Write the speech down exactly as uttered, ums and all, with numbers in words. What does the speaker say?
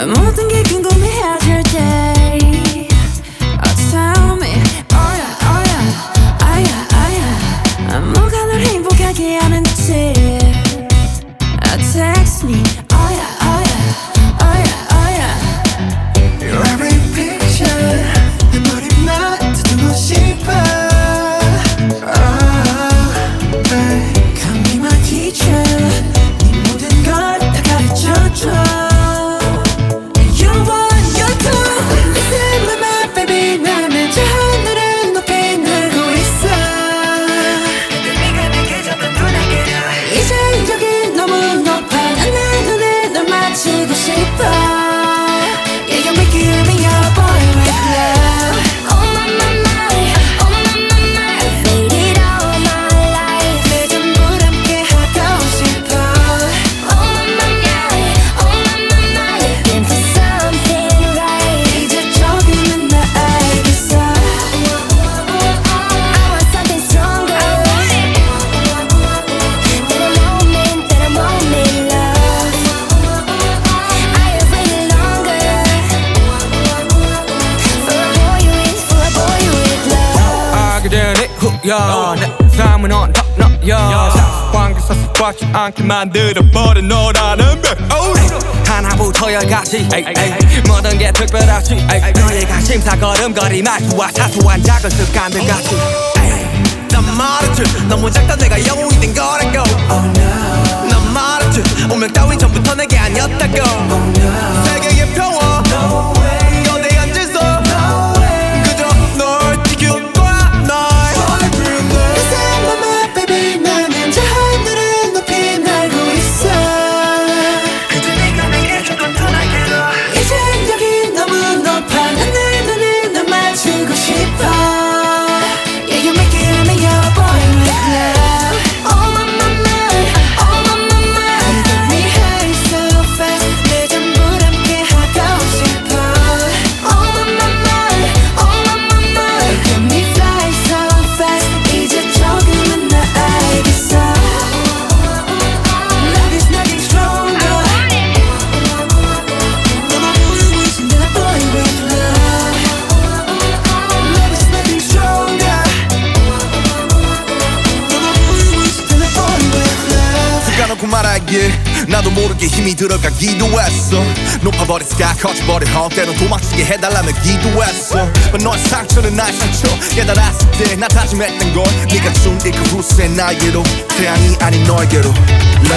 모든 게 궁금해질 때 Oh tell me oh yeah oh yeah oh yeah oh yeah 뭐가 널 행복하게 하는지 oh, text me oh yeah oh yeah oh yeah oh yeah Your every picture 내 머리만 듣고 싶어 oh, hey. Come be my teacher 네 모든 걸 다 가르쳐줘 야, 내 삶은 언덕너야 상관계사 습관치 않게 만들어버린 너라는 배 하나부터 열까지 모든 게 특별하지 너의 관심사 걸음걸이 말투와 사소한 작은 습관들까지 난 말했지 너무 작다 내가 영웅이 된 거라고 oh, no. 난 말했지 운명 따윈 전부터 내게 아니었다고 oh, no. 세계의 평화 no 너내 앉아서 no 그저 널 지켜 말하길 나도 모르게 힘이 들어가기도 했어 높아버린 sky 커져버린 헛 때론 도망치게 해달라며 기도했어 But 너의 상처는 나의 상처 깨달았을 때 나 다짐했던 걸 네가 준 이 그 후세 나에게로 태양이 아닌 너에게로